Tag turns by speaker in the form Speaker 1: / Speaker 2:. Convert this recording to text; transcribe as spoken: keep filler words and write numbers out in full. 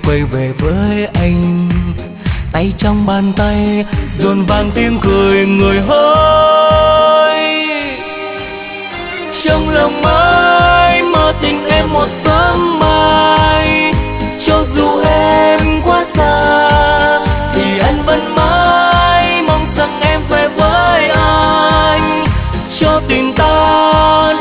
Speaker 1: quay về với anh. Tay trong bàn tay dồn vàng tiếng cười người hỡi. Trong lòng ai mơ tình em một sớm mai, cho dù em quá xa thì anh vẫn mãi mong rằng em về với anh. Cho tình ta